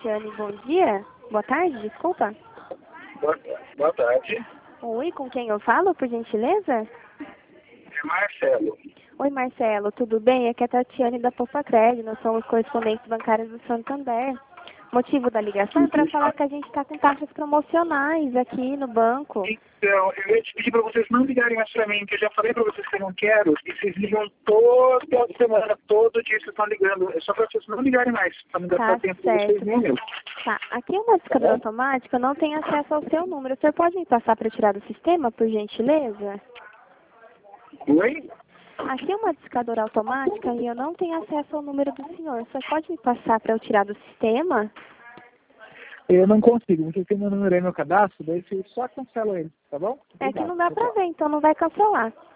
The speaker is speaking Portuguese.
Tatiane, bom dia. Boa tarde, desculpa. Boa tarde. Oi, com quem eu falo, por gentileza? É Marcelo. Oi, Marcelo, tudo bem? Aqui é a Tatiane da Poupa Crédito, nós somos correspondentes bancários do Santander. Motivo da ligação é para falar que a gente está com taxas promocionais aqui no banco. Então, eu ia te pedir para vocês não ligarem mais para mim, que eu já falei para vocês que eu não quero, e vocês ligam toda semana, todo dia vocês estão ligando. É só para vocês não ligarem mais, para não gastar tempo de vocês nem o meu. Tá, aqui é uma discadora automática, eu não tenho acesso ao seu número. O senhor pode me passar para eu tirar do sistema, por gentileza? Oi? Aqui é uma discadora automática e eu não tenho acesso ao número do senhor. O senhor pode me passar para eu tirar do sistema? Eu não consigo, porque tem meu número aí no cadastro, daí você só cancela ele, tá bom? É que Obrigado. não dá para ver, então não vai cancelar.